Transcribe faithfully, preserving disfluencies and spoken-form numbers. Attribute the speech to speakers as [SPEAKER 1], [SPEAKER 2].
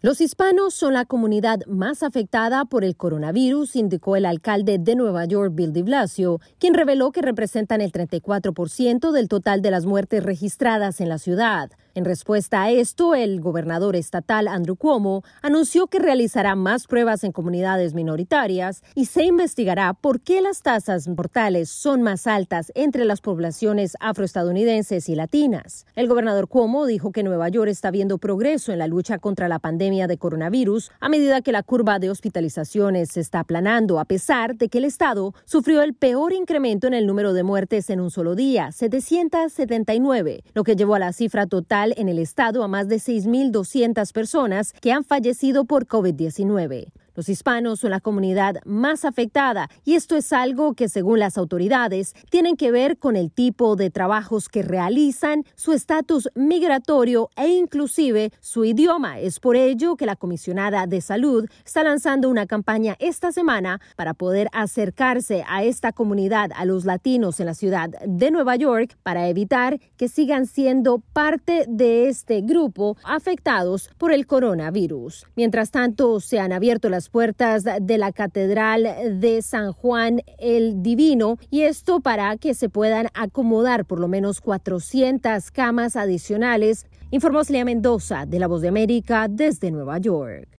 [SPEAKER 1] Los hispanos son la comunidad más afectada por el coronavirus, indicó el alcalde de Nueva York, Bill de Blasio, quien reveló que representan el treinta y cuatro por ciento del total de las muertes registradas en la ciudad. En respuesta a esto, el gobernador estatal Andrew Cuomo anunció que realizará más pruebas en comunidades minoritarias y se investigará por qué las tasas mortales son más altas entre las poblaciones afroestadounidenses y latinas. El gobernador Cuomo dijo que Nueva York está viendo progreso en la lucha contra la pandemia de coronavirus a medida que la curva de hospitalizaciones se está aplanando, a pesar de que el estado sufrió el peor incremento en el número de muertes en un solo día, setecientas setenta y nueve, lo que llevó a la cifra total en el estado a más de seis mil doscientas personas que han fallecido por COVID diecinueve. Los hispanos son la comunidad más afectada y esto es algo que, según las autoridades, tienen que ver con el tipo de trabajos que realizan, su estatus migratorio e inclusive su idioma. Es por ello que la comisionada de salud está lanzando una campaña esta semana para poder acercarse a esta comunidad, a los latinos en la ciudad de Nueva York, para evitar que sigan siendo parte de este grupo afectados por el coronavirus. Mientras tanto, se han abierto las puertas de la Catedral de San Juan el Divino, y esto para que se puedan acomodar por lo menos cuatrocientas camas adicionales, informó Celia Mendoza de La Voz de América desde Nueva York.